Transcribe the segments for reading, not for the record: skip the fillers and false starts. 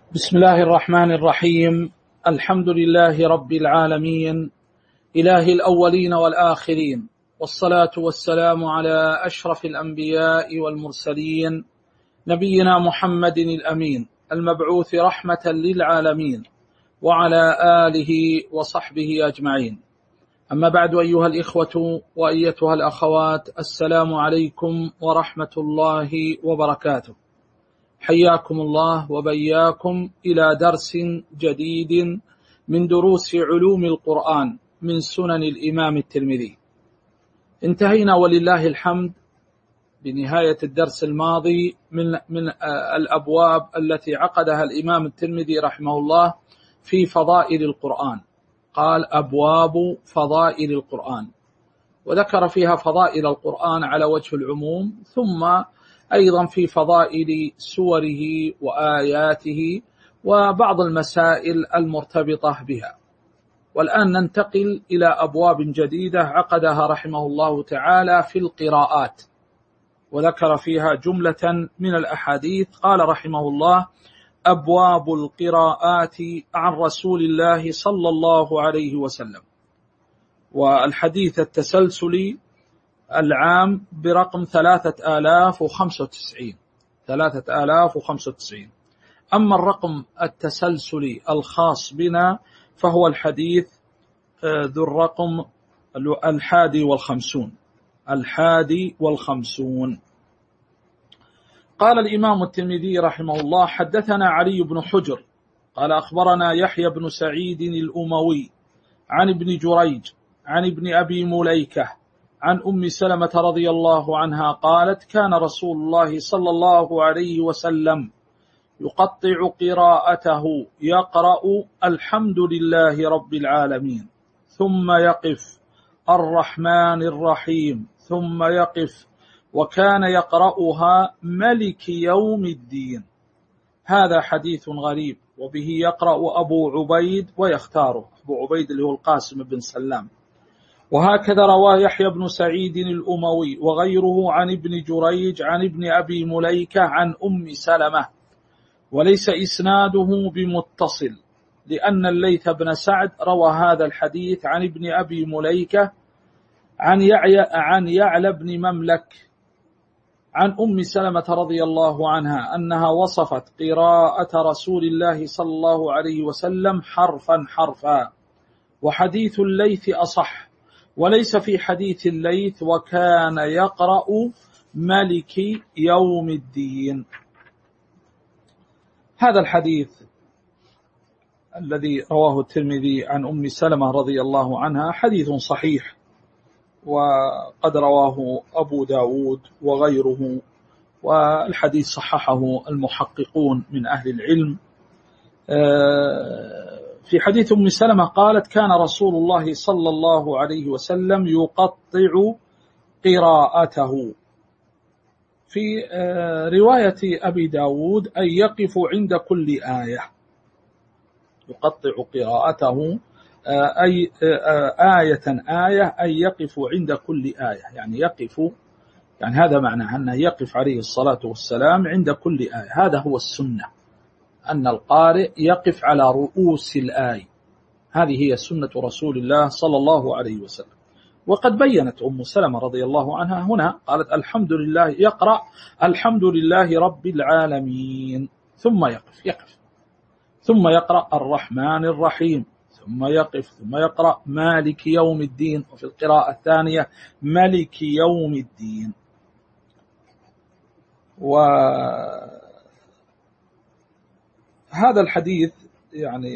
بسم الله الرحمن الرحيم. الحمد لله رب العالمين، إله الأولين والآخرين، والصلاة والسلام على أشرف الأنبياء والمرسلين، نبينا محمد الأمين المبعوث رحمة للعالمين، وعلى آله وصحبه أجمعين. أما بعد، أيها الإخوة وأيتها الأخوات، السلام عليكم ورحمة الله وبركاته. حياكم الله وبياكم إلى درس جديد من دروس علوم القرآن من سنن الإمام الترمذي. انتهينا ولله الحمد بنهاية الدرس الماضي من الأبواب التي عقدها الإمام الترمذي رحمه الله في فضائل القرآن. قال: أبواب فضائل القرآن، وذكر فيها فضائل القرآن على وجه العموم، ثم أيضا في فضائل سوره وآياته وبعض المسائل المرتبطة بها. والآن ننتقل إلى أبواب جديدة عقدها رحمه الله تعالى في القراءات، وذكر فيها جملة من الأحاديث. قال رحمه الله: أبواب القراءات عن رسول الله صلى الله عليه وسلم. والحديث التسلسلي العام برقم 3095. أما الرقم التسلسلي الخاص بنا فهو الحديث ذو الرقم 51. قال الإمام الترمذي رحمه الله: حدثنا علي بن حجر قال أخبرنا يحيى بن سعيد الأموي عن ابن جريج عن ابن أبي مليكة عن أم سلمة رضي الله عنها قالت: كان رسول الله صلى الله عليه وسلم يقطع قراءته، يقرأ الحمد لله رب العالمين، ثم يقف الرحمن الرحيم، ثم يقف، وكان يقرأها ملك يوم الدين. هذا حديث غريب، وبه يقرأ أبو عبيد ويختاره أبو عبيد اللي هو القاسم بن سلام. وهكذا رواه يحيى بن سعيد الأموي وغيره عن ابن جريج عن ابن أبي مليكة عن أم سلمة، وليس إسناده بمتصل، لأن الليث بن سعد روى هذا الحديث عن ابن أبي مليكة عن يعلى بن مملك عن أم سلمة رضي الله عنها أنها وصفت قراءة رسول الله صلى الله عليه وسلم حرفا حرفا. وحديث الليث أصح، وليس في حديث الليث وكان يقرأ ملك يوم الدين. هذا الحديث الذي رواه الترمذي عن أم سلمة رضي الله عنها حديث صحيح، وقد رواه أبو داود وغيره، والحديث صححه المحققون من أهل العلم. في حديث أم سلمة قالت: كان رسول الله صلى الله عليه وسلم يقطع قراءته. في رواية أبي داود أن يقف عند كل آية، يقطع قراءته أي آية أن يقف عند كل آية، يعني يقف، يعني هذا معنى أنه يقف عليه الصلاة والسلام عند كل آية. هذا هو السنة، أن القارئ يقف على رؤوس الآية، هذه هي سنة رسول الله صلى الله عليه وسلم. وقد بيّنت أم سلمة رضي الله عنها هنا، قالت: الحمد لله، يقرأ الحمد لله رب العالمين، ثم يقف، ثم يقرأ الرحمن الرحيم، ثم يقف، ثم يقرأ مالك يوم الدين، وفي القراءة الثانية ملك يوم الدين. وهذا الحديث يعني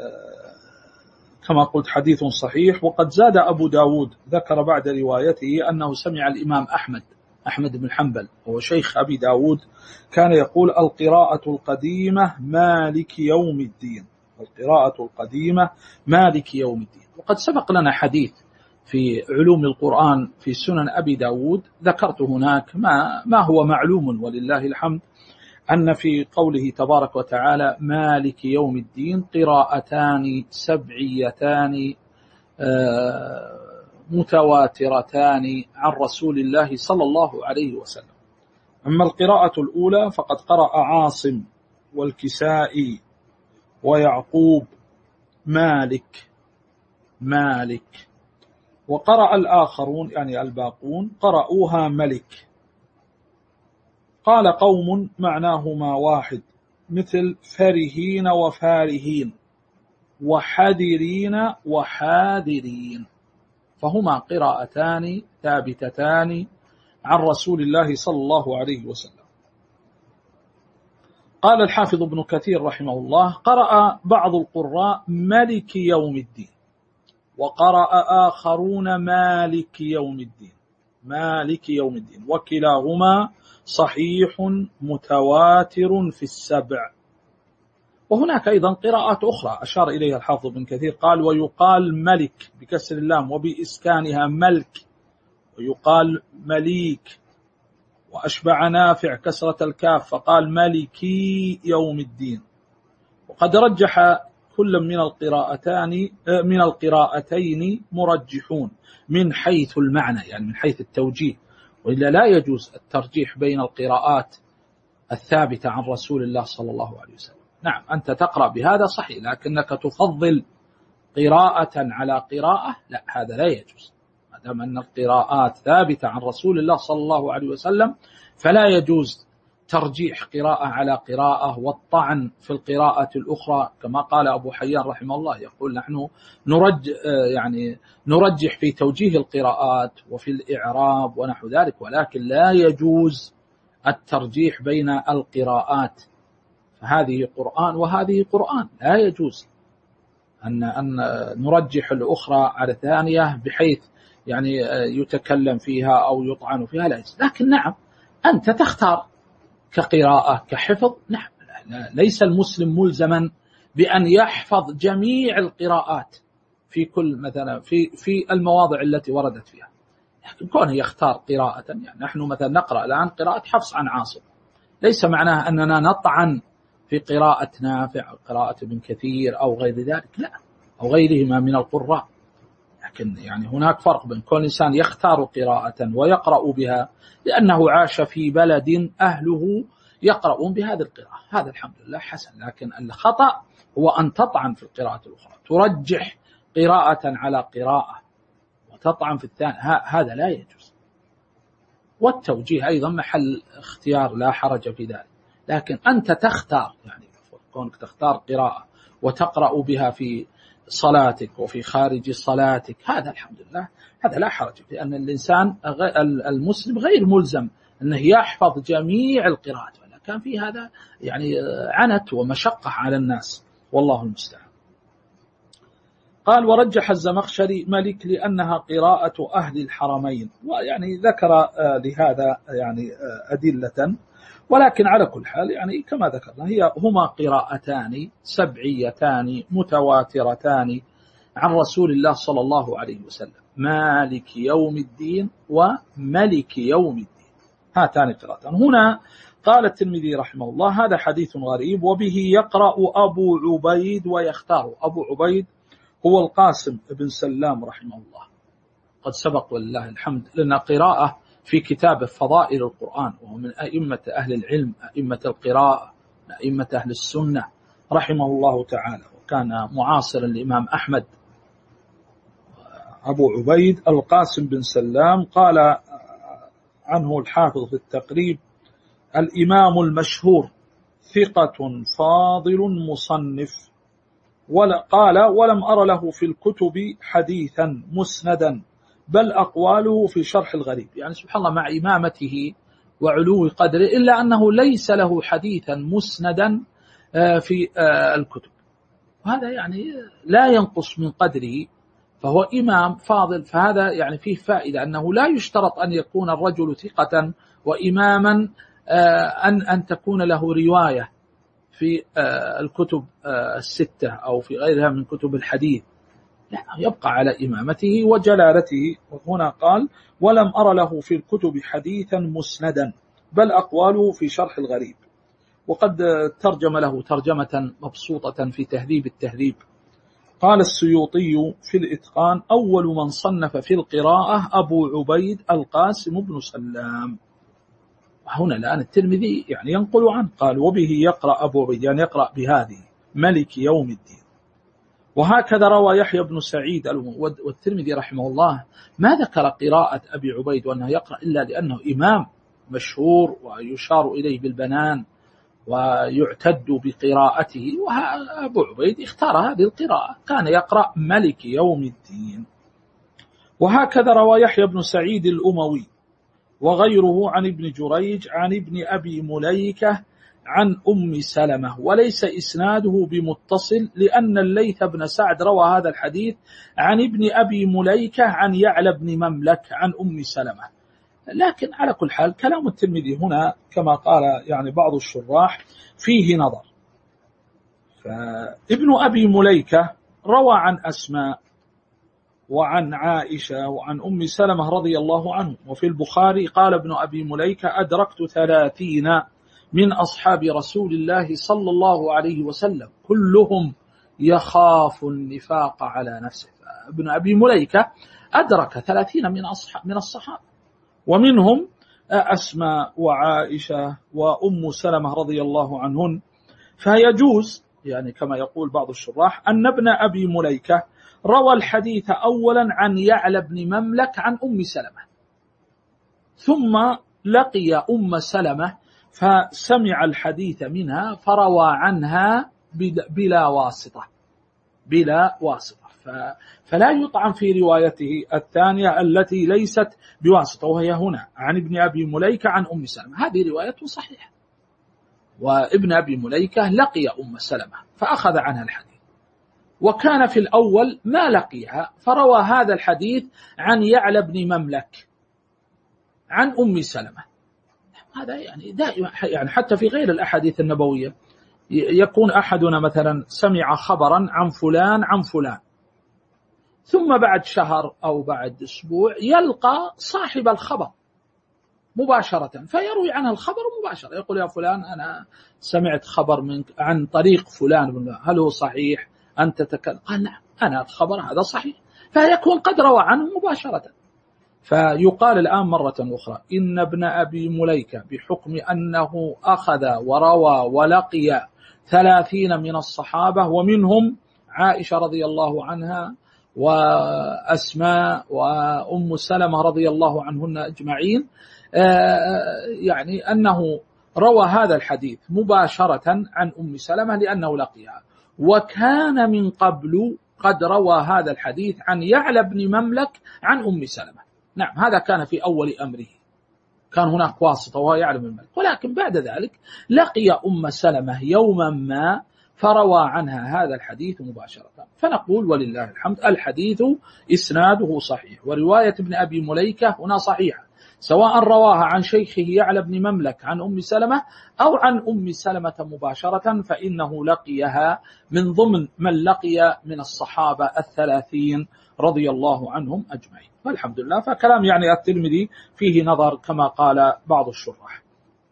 كما قلت حديث صحيح. وقد زاد أبو داود، ذكر بعد روايته أنه سمع الإمام أحمد بن حنبل وهو شيخ أبي داود كان يقول: القراءة القديمة مالك يوم الدين، القراءة القديمة مالك يوم الدين. وقد سبق لنا حديث في علوم القرآن في سنن أبي داود، ذكرت هناك ما هو معلوم ولله الحمد، أن في قوله تبارك وتعالى مالك يوم الدين قراءتان سبعيتان متواترتان عن رسول الله صلى الله عليه وسلم. أما القراءة الأولى فقد قرأ عاصم والكسائي ويعقوب مالك. وقرأ الآخرون يعني الباقون قرأوها ملك. قال قوم معناهما واحد، مثل فرهين وفارهين وحذرين وحاذرين، فهما قراءتان ثابتتان عن رسول الله صلى الله عليه وسلم. قال الحافظ ابن كثير رحمه الله: قرأ بعض القراء ملك يوم الدين، وقرأ آخرون مالك يوم الدين، وكلاهما صحيح متواتر في السبع. وهناك أيضا قراءات أخرى أشار إليها الحافظ ابن كثير، قال: ويقال ملك بكسر اللام وبإسكانها ملك، ويقال مليك، وأشبع نافع كسرة الكاف فقال ملكي يوم الدين. وقد رجح كل من القراءتين مرجحون من حيث المعنى، يعني من حيث التوجيه، وإلا لا يجوز الترجيح بين القراءات الثابتة عن رسول الله صلى الله عليه وسلم. نعم أنت تقرأ بهذا صحيح، لكنك تفضل قراءة على قراءة، لا، هذا لا يجوز. ما دام أن القراءات ثابتة عن رسول الله صلى الله عليه وسلم فلا يجوز ترجيح قراءة على قراءة والطعن في القراءة الأخرى، كما قال أبو حيان رحمه الله، يقول: نحن نرجح في توجيه القراءات وفي الإعراب ونحو ذلك، ولكن لا يجوز الترجيح بين القراءات، فهذه قرآن وهذه قرآن، لا يجوز أن نرجح الأخرى على الثانية بحيث يعني يتكلم فيها أو يطعن فيها، لا يجوز. لكن نعم أنت تختار كقراءة كحفظ، نعم، ليس المسلم ملزما بأن يحفظ جميع القراءات في كل مثلا في المواضع التي وردت فيها، لكن كونه يختار قراءة، يعني نحن مثلا نقرأ الآن قراءة حفص عن عاصم، ليس معناه أننا نطعن في قراءة نافع أو قراءة ابن كثير أو غير ذلك، لا، أو غيرهما من القراء. لكن يعني هناك فرق بين كل إنسان يختار قراءة ويقرأ بها لأنه عاش في بلد أهله يقرؤون بهذه القراءة، هذا الحمد لله حسن. لكن الخطأ هو أن تطعن في القراءة الأخرى، ترجح قراءة على قراءة وتطعن في الثاني، هذا لا يجوز. والتوجيه أيضا محل اختيار، لا حرج في ذلك، لكن أنت تختار، يعني كونك تختار قراءة وتقرأ بها في صلاتك وفي خارج صلاتك، هذا الحمد لله، هذا لا حرج، لأن الإنسان المسلم غير ملزم أنه يحفظ جميع القراءات، ولا كان في هذا يعني عنت ومشقة على الناس، والله المستعان. قال: ورجح الزمخشري ملك لأنها قراءة أهل الحرمين، ويعني ذكر لهذا يعني أدلة، ولكن على كل حال يعني كما ذكرنا هما قراءتان سبعيتان متواترتان عن رسول الله صلى الله عليه وسلم، مالك يوم الدين وملك يوم الدين، هاتان قراءتان. هنا قال الترمذي رحمه الله: هذا حديث غريب، وبه يقرأ أبو عبيد ويختار. أبو عبيد هو القاسم بن سلام رحمه الله، قد سبق ولله الحمد لنا قراءة في كتاب فضائل القرآن، وهو من أئمة أهل العلم، أئمة القراءة، أئمة أهل السنة رحمه الله تعالى، وكان معاصرا للإمام أحمد. أبو عبيد القاسم بن سلام، قال عنه الحافظ في التقريب: الإمام المشهور، ثقة فاضل مصنف. قال: ولم أر له في الكتب حديثا مسندا، بل أقواله في شرح الغريب. يعني سبحان الله، مع إمامته وعلو قدره إلا أنه ليس له حديثا مسندا في الكتب، وهذا يعني لا ينقص من قدره، فهو إمام فاضل. فهذا يعني فيه فائدة أنه لا يشترط أن يكون الرجل ثقة وإماما أن تكون له رواية في الكتب الستة أو في غيرها من كتب الحديث، لا، يبقى على إمامته وجلالته. وهنا قال: ولم أر له في الكتب حديثا مسندا، بل أقواله في شرح الغريب. وقد ترجم له ترجمة مبسوطة في تهذيب التهذيب. قال السيوطي في الإتقان: أول من صنف في القراءة أبو عبيد القاسم بن سلام. هنا الآن الترمذي يعني ينقل عنه، قال: وبه يقرأ أبو عبيد، يعني يقرأ بهذه، ملك يوم الدين. وهكذا روى يحيى بن سعيد والترمذي رحمه الله ما ذكر قراءة أبي عبيد وأنه يقرأ إلا لأنه إمام مشهور ويشار إليه بالبنان ويعتد بقراءته، وأبو عبيد اختار هذه القراءة، كان يقرأ ملك يوم الدين. وهكذا روى يحيى بن سعيد الأموي وغيره عن ابن جريج عن ابن أبي مليكة عن أم سلمة، وليس إسناده بمتصل لأن الليث بن سعد روى هذا الحديث عن ابن أبي مليكة عن يعلى بن مملك عن أم سلمة. لكن على كل حال كلام الترمذي هنا كما قال يعني بعض الشراح فيه نظر. فابن أبي مليكة روى عن أسماء وعن عائشة وعن أم سلمة رضي الله عنه. وفي البخاري قال ابن أبي مليكة أدركت 30 من أصحاب رسول الله صلى الله عليه وسلم كلهم يخاف النفاق على نفسه. ابن أبي مليكة أدرك 30 من الصحابة، ومنهم أسماء وعائشة وأم سلمة رضي الله عنهن. فيجوز يعني كما يقول بعض الشراح أن ابن أبي مليكة روى الحديث أولا عن يعلى بن مملك عن أم سلمة، ثم لقي أم سلمة فسمع الحديث منها فروى عنها بلا واسطة فلا يطعن في روايته الثانية التي ليست بواسطة، وهي هنا عن ابن أبي مليكة عن أم سلمة، هذه روايته صحيحة. وابن أبي مليكة لقي أم سلمة فأخذ عنها الحديث، وكان في الأول ما لقيها فروى هذا الحديث عن يعلى بن مملك عن أم سلمة. هذا يعني دائما يعني حتى في غير الأحاديث النبوية يكون أحدنا مثلا سمع خبرا عن فلان ثم بعد شهر أو بعد أسبوع يلقى صاحب الخبر مباشرة فيروي عنه الخبر مباشرة، يقول يا فلان أنا سمعت خبر منك عن طريق فلان، هل هو صحيح؟ أنت تتكلم؟ قال نعم أنا الخبر هذا صحيح، فيكون قد روى عنه مباشرة. فيقال الآن مرة أخرى إن ابن أبي مليكة بحكم أنه أخذ وروى ولقي 30 من الصحابة، ومنهم عائشة رضي الله عنها وأسماء وأم سلمة رضي الله عنهن أجمعين، يعني أنه روى هذا الحديث مباشرة عن أم سلمة لأنه لقيها، وكان من قبل قد روى هذا الحديث عن يعلى بن مملك عن أم سلمة. نعم هذا كان في أول أمره، كان هناك واسطة وهو يعلى بن مملك، ولكن بعد ذلك لقي أم سلمة يوما ما فروى عنها هذا الحديث مباشرة. فنقول ولله الحمد الحديث إسناده صحيح، ورواية ابن أبي مليكة هنا صحيحة، سواء رواها عن شيخه يعلى بن مملك عن أم سلمة أو عن أم سلمة مباشرة، فإنه لقيها من ضمن من لقي من الصحابة 30 رضي الله عنهم أجمعين. والحمد لله. فكلام يعني الترمذي فيه نظر كما قال بعض الشراح.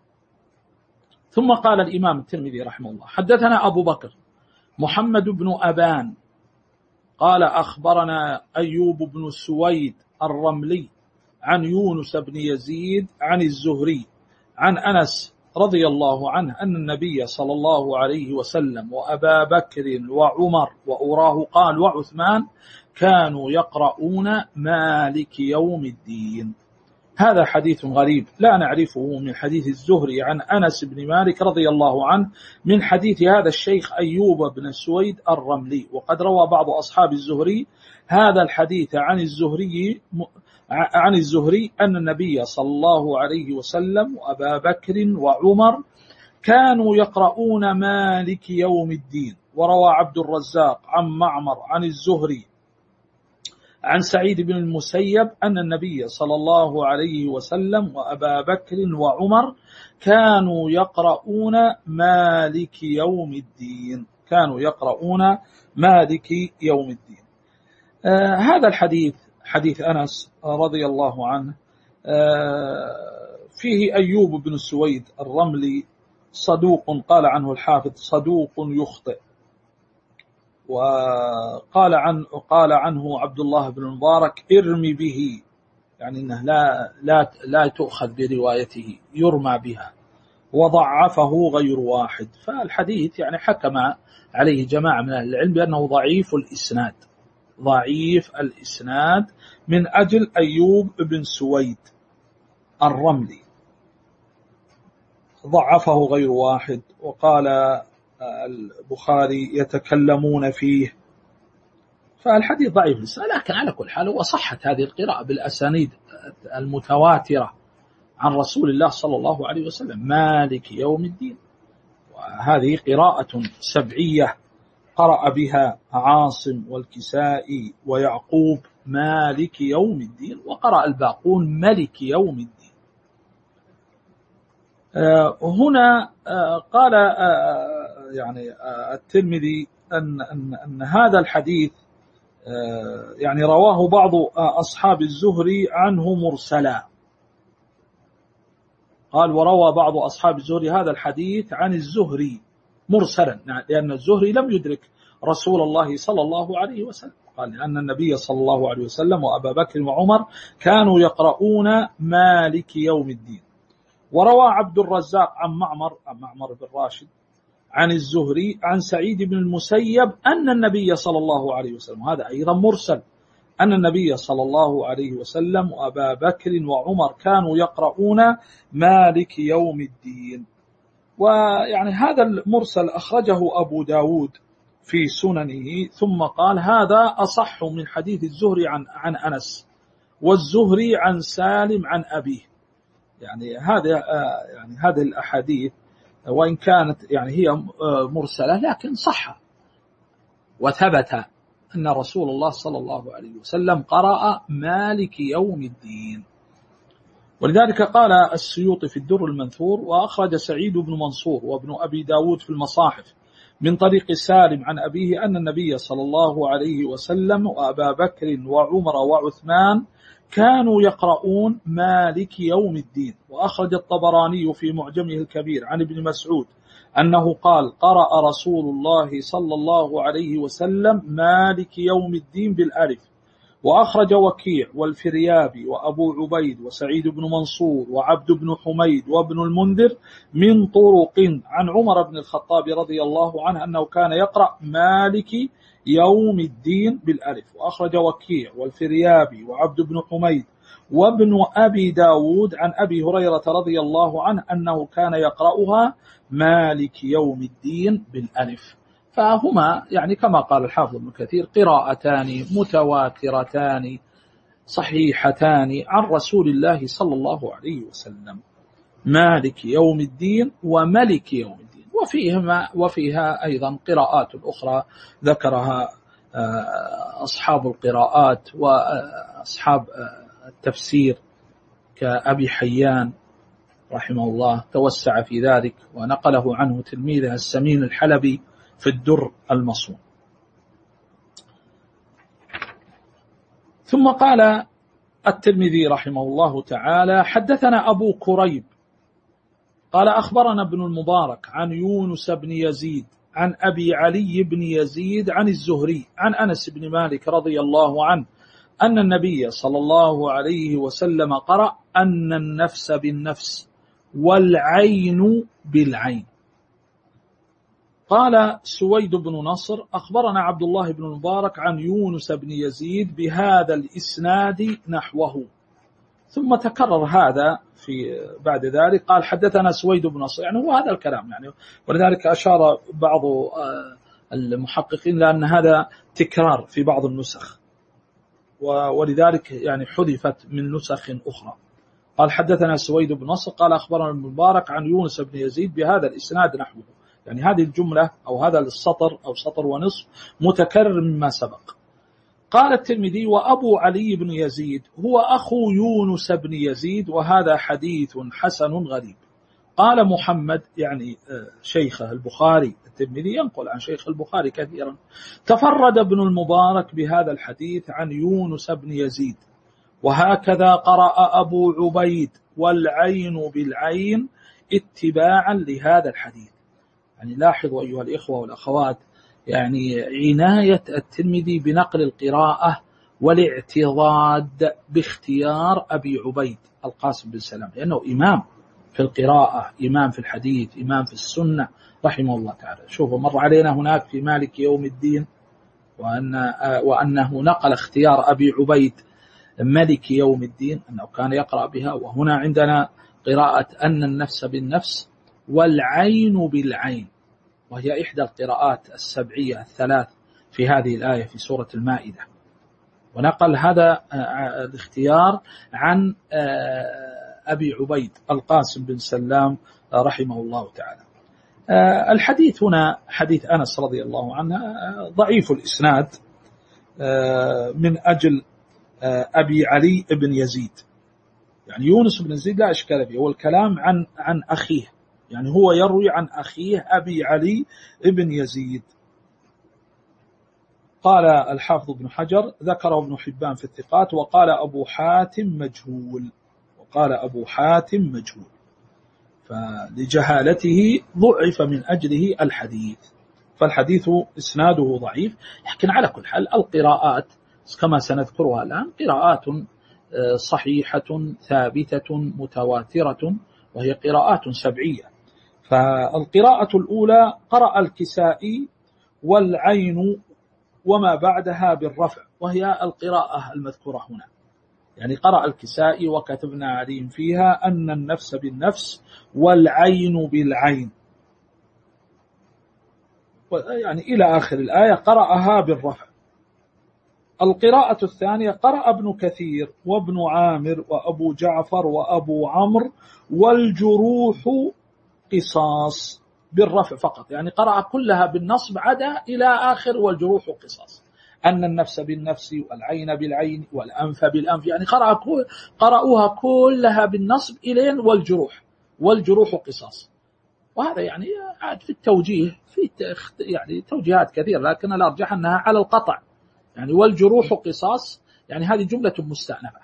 ثم قال الإمام الترمذي رحمه الله حدثنا أبو بكر محمد بن أبان قال أخبرنا أيوب بن سويد الرملي عن يونس بن يزيد عن الزهري عن أنس رضي الله عنه أن النبي صلى الله عليه وسلم وأبا بكر وعمر وأراه قال وعثمان كانوا يقرؤون مالك يوم الدين. هذا حديث غريب لا نعرفه من حديث الزهري عن أنس بن مالك رضي الله عنه من حديث هذا الشيخ أيوب بن سويد الرملي. وقد روى بعض أصحاب الزهري هذا الحديث عن الزهري أن النبي صلى الله عليه وسلم وأبا بكر وعمر كانوا يقرؤون مالك يوم الدين. وروى عبد الرزاق عن معمر عن الزهري عن سعيد بن المسيب أن النبي صلى الله عليه وسلم وأبا بكر وعمر كانوا يقرؤون مالك يوم الدين. هذا الحديث حديث أنس رضي الله عنه فيه أيوب بن سويد الرملي صدوق، قال عنه الحافظ صدوق يخطئ. وقال عنه عبد الله بن المبارك ارمي به، يعني أنه لا تؤخذ بروايته، يرمى بها. وضعفه غير واحد. فالحديث يعني حكم عليه جماعة من أهل العلم بأنه ضعيف الإسناد، ضعيف الإسناد من أجل أيوب بن سويد الرملي، ضعفه غير واحد. وقال البخاري يتكلمون فيه، فالحديث ضعيف الإسناد. لكن على كل حال وصحت هذه القراءة بالأسانيد المتواترة عن رسول الله صلى الله عليه وسلم مالك يوم الدين، وهذه قراءة سبعية قرأ بها عاصم والكسائي ويعقوب مالك يوم الدين، وقرأ الباقون ملك يوم الدين. هنا قال يعني الترمذي أن هذا الحديث يعني رواه بعض أصحاب الزهري عنه مرسلا. قال وروى بعض أصحاب الزهري هذا الحديث عن الزهري مرسلا، لأن الزهري لم يدرك رسول الله صلى الله عليه وسلم. قال لأن النبي صلى الله عليه وسلم وأبا بكر وعمر كانوا يقرؤون مالك يوم الدين. وروى عبد الرزاق عن معمر بن راشد عن الزهري عن سعيد بن المسيب أن النبي صلى الله عليه وسلم، هذا أيضا مرسل، أن النبي صلى الله عليه وسلم وأبا بكر وعمر كانوا يقرؤون مالك يوم الدين. ويعني هذا المرسل أخرجه أبو داود في سننه، ثم قال هذا أصح من حديث الزهري عن أنس، والزهري عن سالم عن أبيه. يعني هذه الأحاديث وإن كانت يعني هي مرسلة لكن صح وثبت أن رسول الله صلى الله عليه وسلم قرأ مالك يوم الدين. ولذلك قال السيوطي في الدر المنثور وأخرج سعيد بن منصور وابن أبي داود في المصاحف من طريق سالم عن أبيه أن النبي صلى الله عليه وسلم وأبا بكر وعمر وعثمان كانوا يقرؤون مالك يوم الدين. وأخرج الطبراني في معجمه الكبير عن ابن مسعود أنه قال قرأ رسول الله صلى الله عليه وسلم مالك يوم الدين بالألف. وأخرج وكيع والفريابي وأبو عبيد وسعيد بن منصور وعبد بن حميد وابن المنذر من طرق عن عمر بن الخطاب رضي الله عنه أنه كان يقرأ مالك يوم الدين بالألف. وأخرج وكيع والفريابي وعبد بن حميد وابن أبي داود عن أبي هريرة رضي الله عنه أنه كان يقرأها مالك يوم الدين بالألف. فهما يعني كما قال الحافظ ابن كثير قراءتان متواترتان صحيحتان عن رسول الله صلى الله عليه وسلم، مالك يوم الدين وملك يوم الدين. وفيها أيضا قراءات أخرى ذكرها أصحاب القراءات وأصحاب التفسير كأبي حيان رحمه الله توسع في ذلك، ونقله عنه تلميذه السمين الحلبي في الدر المصون. ثم قال الترمذي رحمه الله تعالى حدثنا أبو كريب قال أخبرنا ابن المبارك عن يونس بن يزيد عن أبي علي بن يزيد عن الزهري عن أنس بن مالك رضي الله عنه أن النبي صلى الله عليه وسلم قرأ أن النفس بالنفس والعين بالعين. قال سويد بن نصر أخبرنا عبد الله بن المبارك عن يونس بن يزيد بهذا الإسناد نحوه، ثم تكرر هذا في بعد ذلك قال حدثنا سويد بن نصر، يعني هو هذا الكلام يعني. ولذلك أشار بعض المحققين لأن هذا تكرار في بعض النسخ، ولذلك يعني حذفت من نسخ أخرى. قال حدثنا سويد بن نصر قال أخبرنا المبارك عن يونس بن يزيد بهذا الإسناد نحوه، يعني هذه الجملة أو هذا السطر أو سطر ونصف متكرر مما سبق. قال الترمذي وأبو علي بن يزيد هو أخو يونس بن يزيد وهذا حديث حسن غريب. قال محمد يعني شيخه البخاري، الترمذي ينقل عن شيخ البخاري كثيرا، تفرد ابن المبارك بهذا الحديث عن يونس بن يزيد، وهكذا قرأ أبو عبيد والعين بالعين اتباعا لهذا الحديث. يعني لاحظوا أيها الإخوة والأخوات يعني عناية الترمذي بنقل القراءة والاعتضاد باختيار أبي عبيد القاسم بن سلام، لأنه إمام في القراءة، إمام في الحديث، إمام في السنة رحمه الله تعالى. شوفوا مر علينا هناك في مالك يوم الدين وأنه نقل اختيار أبي عبيد ملك يوم الدين أنه كان يقرأ بها. وهنا عندنا قراءة أن النفس بالنفس والعين بالعين، وهي إحدى القراءات السبعية الثلاث في هذه الآية في سورة المائدة. ونقل هذا الاختيار عن أبي عبيد القاسم بن سلام رحمه الله تعالى. الحديث هنا حديث أنس رضي الله عنه ضعيف الإسناد من أجل أبي علي بن يزيد، يعني يونس بن يزيد لا إشكال فيه، والكلام عن أخيه، يعني هو يروي عن أخيه أبي علي بن يزيد. قال الحافظ ابن حجر ذكره ابن حبان في الثقات، وقال أبو حاتم مجهول، فلجهالته ضعف من أجله الحديث، فالحديث إسناده ضعيف. لكن على كل حال القراءات كما سنذكرها الآن قراءات صحيحة ثابتة متواترة، وهي قراءات سبعية. فالقراءة الأولى قرأ الكسائي والعين وما بعدها بالرفع، وهي القراءة المذكورة هنا، يعني قرأ الكسائي وكتبنا عليهم فيها أن النفس بالنفس والعين بالعين، يعني إلى آخر الآية قرأها بالرفع. القراءة الثانية قرأ ابن كثير وابن عامر وأبو جعفر وأبو عمرو والجروح قصاص بالرفع فقط، يعني قرأ كلها بالنصب عدا إلى آخر والجروح قصاص، أن النفس بالنفس والعين بالعين والأنف بالأنف، يعني قرأوها كلها بالنصب إلين والجروح قصاص. وهذا يعني عاد في التوجيه في يعني توجيهات كثيرة، لكن الأرجح أنها على القطع، يعني والجروح قصاص، يعني هذه جملة مستأنفة.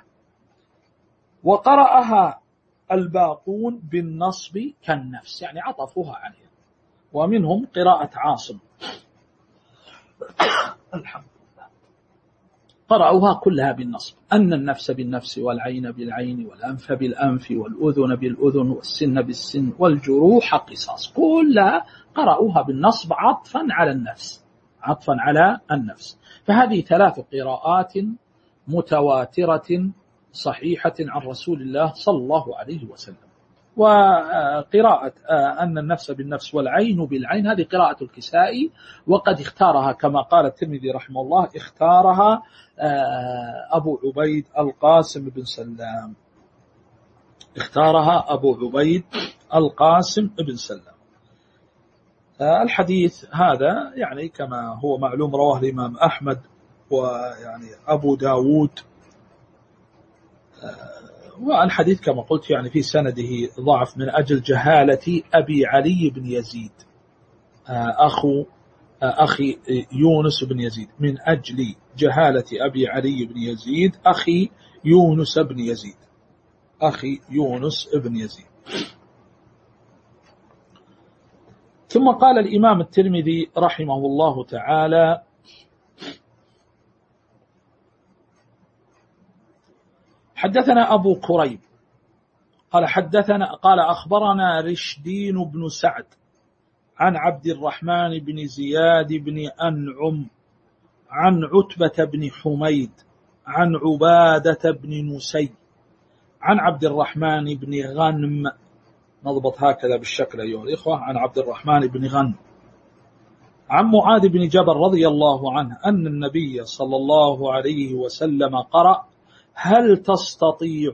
وقرأها الباقون بالنصب كالنفس، يعني عطفوها عليها. ومنهم قراءة عاصم الحمد لله قرأوها كلها بالنصب، أن النفس بالنفس والعين بالعين والأنف بالأنف والأذن بالأذن والسن بالسن والجروح قصاص، كلها قرأوها بالنصب عطفا على النفس. فهذه 3 قراءات متواترة صحيحة عن رسول الله صلى الله عليه وسلم. وقراءة أن النفس بالنفس والعين بالعين هذه قراءة الكسائي، وقد اختارها كما قال الترمذي رحمه الله اختارها أبو عبيد القاسم بن سلام، الحديث هذا يعني كما هو معلوم رواه الإمام أحمد ويعني أبو داود، والحديث كما قلت يعني في سنده ضعف من أجل جهالة أبي علي بن يزيد أخي يونس بن يزيد، من أجل جهالة أبي علي بن يزيد أخي يونس بن يزيد. ثم قال الإمام الترمذي رحمه الله تعالى حدثنا أبو كريب قال أخبرنا رشدين بن سعد عن عبد الرحمن بن زياد بن أنعم عن عتبة بن حميد عن عبادة بن نسي عن عبد الرحمن بن غنم، نضبط هكذا بالشكل أيها الإخوة، عن عبد الرحمن بن غنم عن معاذ بن جبل رضي الله عنه أن النبي صلى الله عليه وسلم قرأ هل تستطيع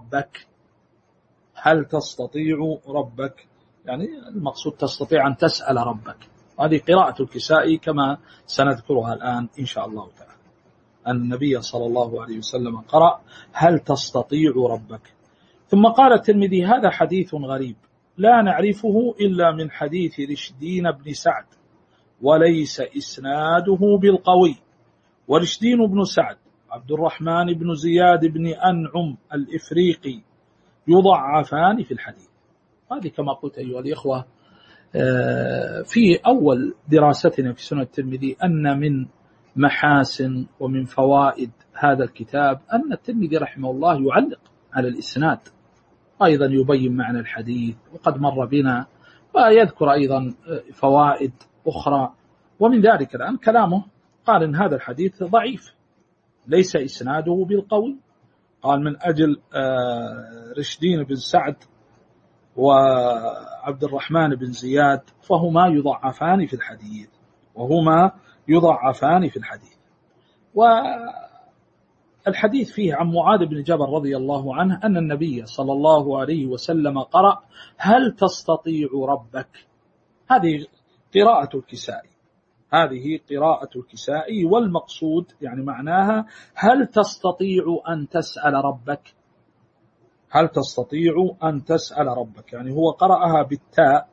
ربك، يعني المقصود تستطيع أن تسأل ربك. هذه قراءة الكسائي كما سنذكرها الآن إن شاء الله تعالى، أن النبي صلى الله عليه وسلم قرأ هل تستطيع ربك. ثم قال الترمذي هذا حديث غريب لا نعرفه إلا من حديث رشدين بن سعد وليس إسناده بالقوي. ورشدين بن سعد عبد الرحمن بن زياد بن أنعم الإفريقي يضعفان في الحديث. هذه كما قلت أيها الإخوة في أول دراستنا في سنة الترمذي أن من محاسن ومن فوائد هذا الكتاب أن الترمذي رحمه الله يعلق على الإسناد، وأيضا يبين معنى الحديث وقد مر بنا، ويذكر أيضا فوائد أخرى. ومن ذلك الآن كلامه قال إن هذا الحديث ضعيف ليس إسناده بالقوي، قال من أجل رشدين بن سعد وعبد الرحمن بن زياد فهما يضعفان في الحديث، والحديث فيه عن معاذ بن جبل رضي الله عنه أن النبي صلى الله عليه وسلم قرأ هل تستطيع ربك. هذه قراءة الكسائي، والمقصود يعني معناها هل تستطيع أن تسأل ربك، يعني هو قرأها بالتاء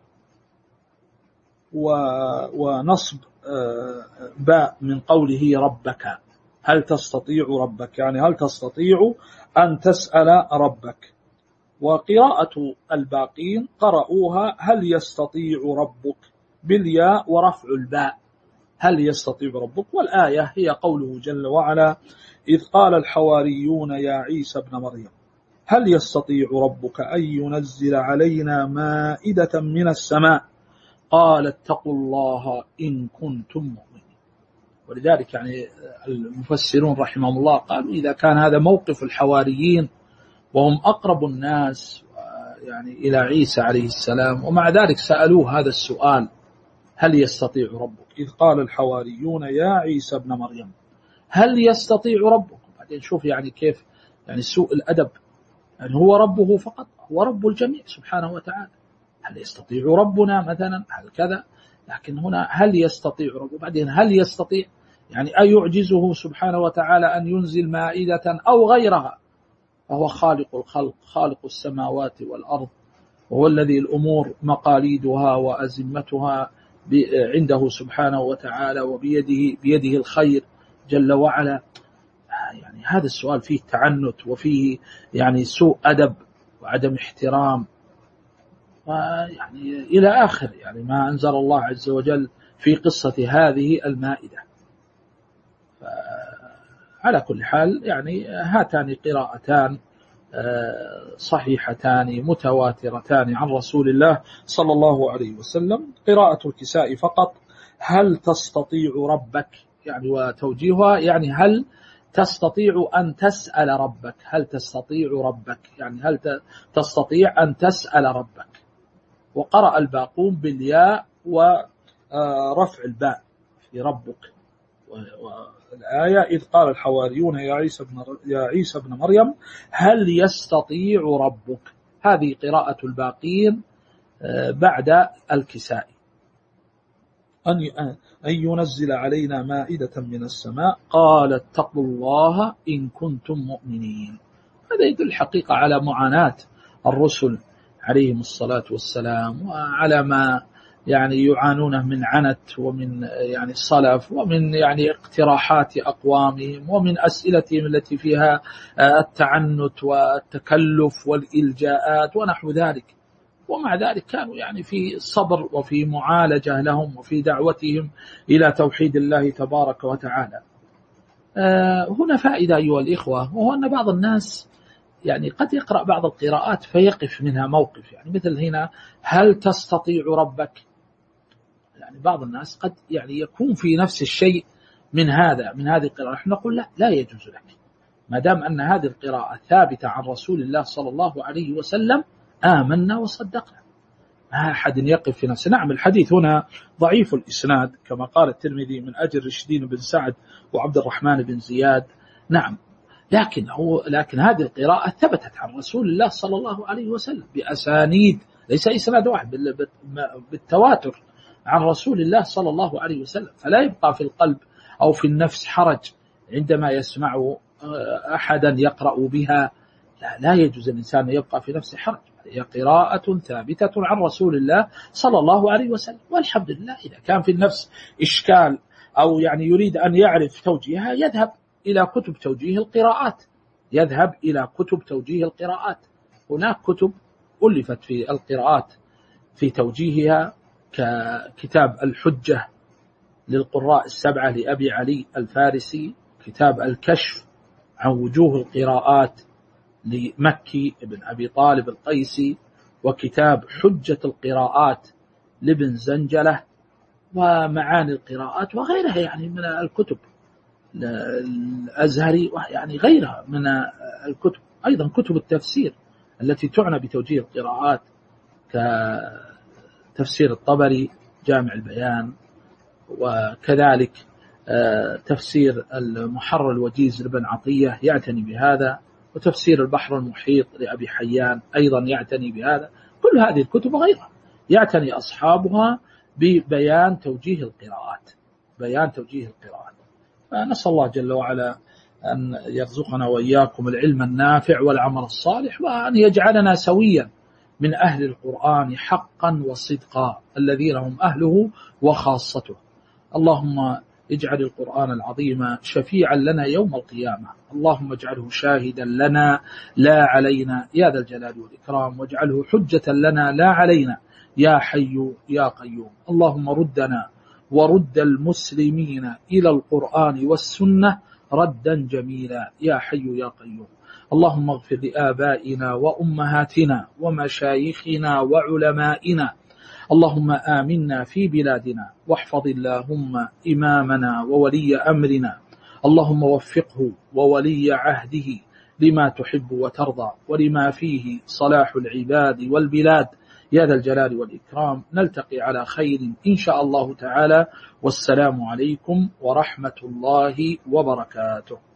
ونصب باء من قوله ربك، هل تستطيع ربك يعني هل تستطيع أن تسأل ربك. وقراءة الباقين قرأوها هل يستطيع ربك بالياء ورفع الباء، هل يستطيع ربك. والآية هي قوله جل وعلا إذ قال الحواريون يا عيسى ابن مريم هل يستطيع ربك أن ينزل علينا مائدة من السماء قال اتقوا الله إن كنتم مؤمنين. ولذلك يعني المفسرون رحمهم الله قالوا إذا كان هذا موقف الحواريين وهم أقرب الناس يعني إلى عيسى عليه السلام، ومع ذلك سألوه هذا السؤال هل يستطيع ربك إذ قال الحواريون يا عيسى ابن مريم هل يستطيع ربك. بعدين شوف يعني كيف يعني سوء الأدب، يعني هو ربه فقط، هو رب الجميع سبحانه وتعالى، هل يستطيع ربنا مثلا هل كذا، لكن هنا هل يستطيع ربه. بعدين هل يستطيع يعني أيعجزه سبحانه وتعالى أن ينزل مائدة أو غيرها، فهو خالق الخلق خالق السماوات والأرض، وهو الذي الأمور مقاليدها وأزمتها عنده سبحانه وتعالى، وبيده الخير جل وعلا. يعني هذا السؤال فيه تعنت وفيه يعني سوء أدب وعدم احترام، يعني إلى آخر يعني ما أنزل الله عز وجل في قصة هذه المائدة. على كل حال يعني هاتان قراءتان صحيحتان متواترتان عن رسول الله صلى الله عليه وسلم. قراءة الكساء فقط هل تستطيع ربك يعني وتوجيهها يعني هل تستطيع أن تسأل ربك، هل تستطيع ربك يعني هل تستطيع أن تسأل ربك. وقرأ الباقون بالياء ورفع الباء في ربك. والآية إذ قال الحواريون يا عيسى ابن مريم هل يستطيع ربك، هذه قراءة الباقين بعد الكسائي أن ينزل علينا مائدة من السماء قال اتقوا الله إن كنتم مؤمنين. هذا يدل الحقيقة على معاناة الرسل عليهم الصلاة والسلام، وعلى ما يعني يعانونه من عنت ومن يعني صلف ومن يعني اقتراحات أقوامهم ومن أسئلتهم التي فيها التعنت والتكلف والإلجاءات ونحو ذلك. ومع ذلك كانوا يعني في صبر وفي معالجة لهم وفي دعوتهم إلى توحيد الله تبارك وتعالى. هنا فائدة أيها الإخوة، وهو أن بعض الناس يعني قد يقرأ بعض القراءات فيقف منها موقف، يعني مثل هنا هل تستطيع ربك، يعني بعض الناس قد يعني يكون في نفس الشيء من هذه القراءة. نحن نقول لا يجوز لك ما دام أن هذه القراءة ثابتة عن رسول الله صلى الله عليه وسلم آمنا وصدقنا، ما أحد يقف في نفسه. نعم الحديث هنا ضعيف الإسناد كما قال الترمذي من أجل رشدين بن سعد وعبد الرحمن بن زياد، نعم، لكن هذه القراءة ثبتت عن رسول الله صلى الله عليه وسلم بأسانيد، ليس إسناد واحد، بالتواتر عن رسول الله صلى الله عليه وسلم. فلا يبقى في القلب أو في النفس حرج عندما يسمع أحدا يقرأ بها، لا يجوز الإنسان أن يبقى في نفسه حرج. هي قراءة ثابتة عن رسول الله صلى الله عليه وسلم، والحمد لله. إذا كان في النفس إشكال أو يعني يريد أن يعرف توجيهها يذهب إلى كتب توجيه القراءات. هناك كتب ألفت في القراءات في توجيهها ككتاب الحجة للقراء السبعة لأبي علي الفارسي، كتاب الكشف عن وجوه القراءات لمكي بن أبي طالب القيسي، وكتاب حجة القراءات لابن زنجلة، ومعاني القراءات وغيرها يعني من الكتب الأزهري، يعني غيرها من الكتب. أيضا كتب التفسير التي تعنى بتوجيه القراءات كتفسير الطبري جامع البيان، وكذلك تفسير المحرر الوجيز لابن عطية يعتني بهذا، وتفسير البحر المحيط لأبي حيان أيضا يعتني بهذا. كل هذه الكتب وغيرها يعتني أصحابها ببيان توجيه القراءات، بيان توجيه القراءات. فنسأل الله جل وعلا أن يرزقنا وإياكم العلم النافع والعمل الصالح، وأن يجعلنا سويا من أهل القرآن حقا وصدقا الذين هم أهله وخاصته. اللهم اجعل القرآن العظيم شفيعا لنا يوم القيامة، اللهم اجعله شاهدا لنا لا علينا يا ذا الجلال والإكرام، واجعله حجة لنا لا علينا يا حي يا قيوم. اللهم ردنا ورد المسلمين إلى القرآن والسنة ردا جميلا يا حي يا قيوم. اللهم اغفر لآبائنا وأمهاتنا ومشايخنا وعلمائنا. اللهم آمنا في بلادنا، واحفظ اللهم إمامنا وولي أمرنا، اللهم وفقه وولي عهده لما تحب وترضى، ولما فيه صلاح العباد والبلاد يا ذا الجلال والإكرام. نلتقي على خير إن شاء الله تعالى، والسلام عليكم ورحمة الله وبركاته.